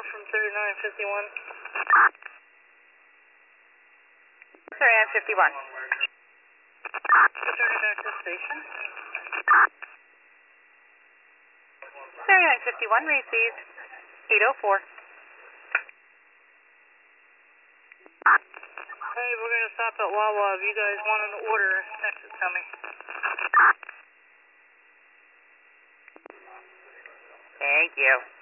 from 3951. 3951. Returning back to the station. 3951 received 804. Hey, we're going to stop at Wawa. If you guys want an order, text it to me. Thank you.